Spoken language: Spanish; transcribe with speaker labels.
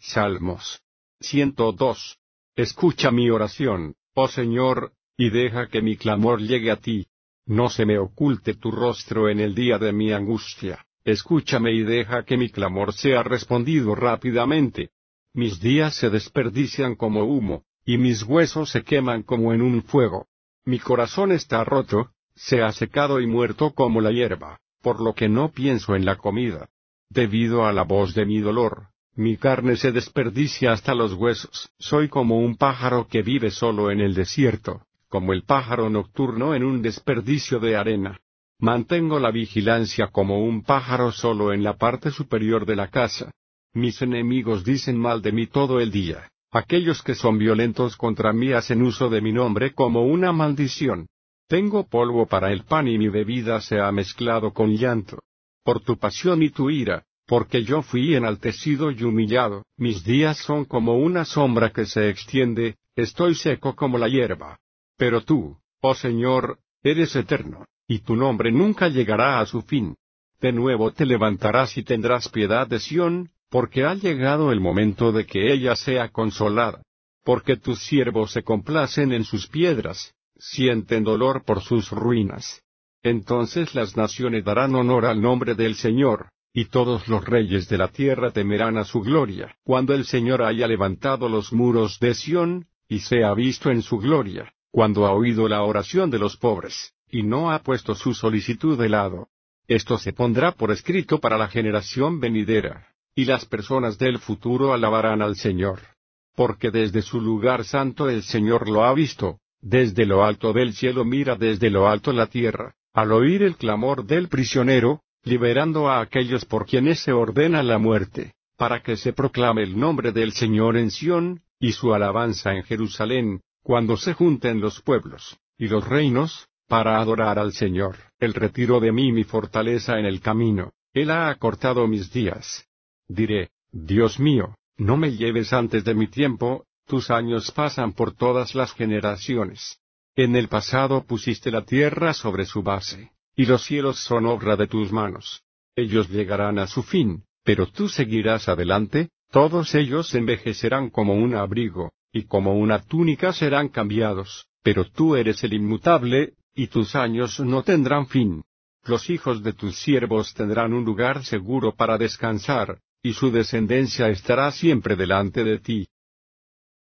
Speaker 1: Salmos 102. Escucha mi oración, oh Señor, y deja que mi clamor llegue a ti. No se me oculte tu rostro en el día de mi angustia, escúchame y deja que mi clamor sea respondido rápidamente. Mis días se desperdician como humo, y mis huesos se queman como en un fuego. Mi corazón está roto, se ha secado y muerto como la hierba, por lo que no pienso en la comida. Debido a la voz de mi dolor, mi carne se desperdicia hasta los huesos. Soy como un pájaro que vive solo en el desierto, como el pájaro nocturno en un desperdicio de arena. Mantengo la vigilancia como un pájaro solo en la parte superior de la casa. Mis enemigos dicen mal de mí todo el día. Aquellos que son violentos contra mí hacen uso de mi nombre como una maldición. Tengo polvo para el pan y mi bebida se ha mezclado con llanto. Por tu pasión y tu ira, porque yo fui enaltecido y humillado, mis días son como una sombra que se extiende, estoy seco como la hierba. Pero tú, oh Señor, eres eterno, y tu nombre nunca llegará a su fin. De nuevo te levantarás y tendrás piedad de Sión, porque ha llegado el momento de que ella sea consolada. Porque tus siervos se complacen en sus piedras, sienten dolor por sus ruinas. Entonces las naciones darán honor al nombre del Señor, y todos los reyes de la tierra temerán a su gloria. Cuando el Señor haya levantado los muros de Sión, y sea visto en su gloria, cuando ha oído la oración de los pobres, y no ha puesto su solicitud de lado. Esto se pondrá por escrito para la generación venidera, y las personas del futuro alabarán al Señor. Porque desde su lugar santo el Señor lo ha visto, desde lo alto del cielo mira desde lo alto la tierra, al oír el clamor del prisionero, liberando a aquellos por quienes se ordena la muerte, para que se proclame el nombre del Señor en Sión, y su alabanza en Jerusalén, cuando se junten los pueblos, y los reinos, para adorar al Señor. Él retiró de mí mi fortaleza en el camino, Él ha acortado mis días. Diré, Dios mío, no me lleves antes de mi tiempo, tus años pasan por todas las generaciones. En el pasado pusiste la tierra sobre su base, y los cielos son obra de tus manos. Ellos llegarán a su fin, pero tú seguirás adelante, todos ellos envejecerán como un abrigo, y como una túnica serán cambiados, pero tú eres el inmutable, y tus años no tendrán fin. Los hijos de tus siervos tendrán un lugar seguro para descansar, y su descendencia estará siempre delante de ti.